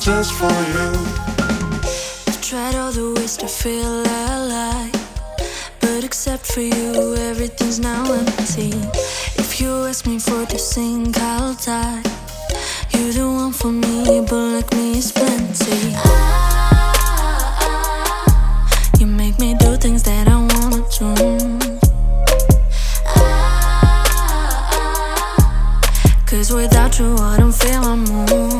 just for you. I've tried all the ways to feel alive, but except for you, everything's now empty. If you ask me for the sink, I'll die. You're the one for me, but like me is plenty. You make me do things that I wanna do. 'Cause without you, I don't feel my mood.